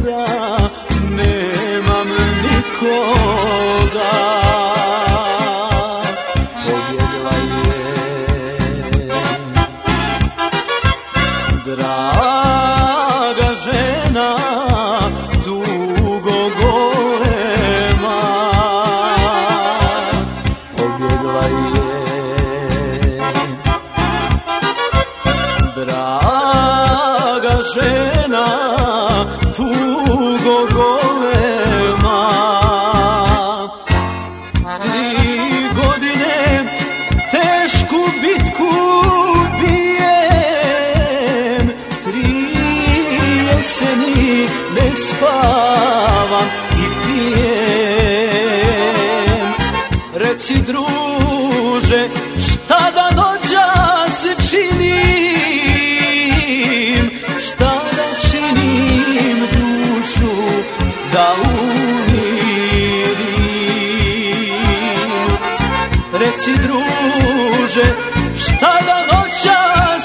sada nemam nikoga. Pobjegla je draga žena, dugo golema. Pobjegla je draga žena, tugo golema. 3 godine tešku bitku bijem, 3 jeseni ne spavam i pijem. Reci druže, šta da noćas činim, šta da činim dušu da umirim. Reci druže, šta da noćas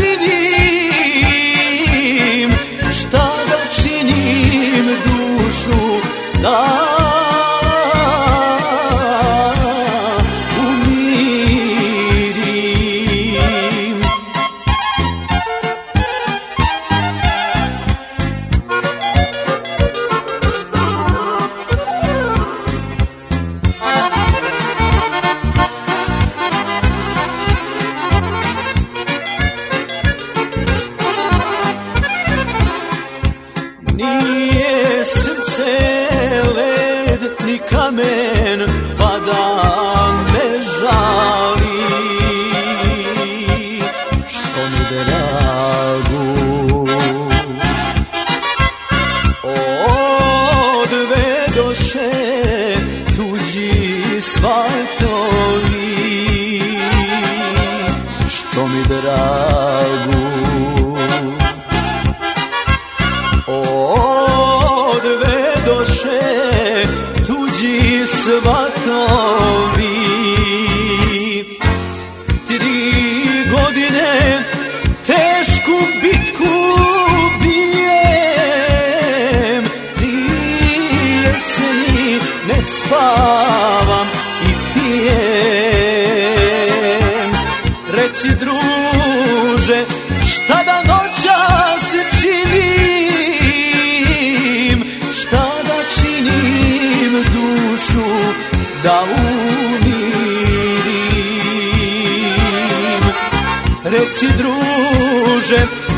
činim, šta da činim dušu da umirim. Nije srce led ni kamen, pa da me žali, što mi dragu odvedoše tuđi svatovi, što mi dragu odvedoše tuđi svatovi. 3 godine tešku bitku bijem, 3 jeseni ne spavam i pijem. Reci druže, šta da noćas činim, šta da činim dušu da umirim. Reci druže,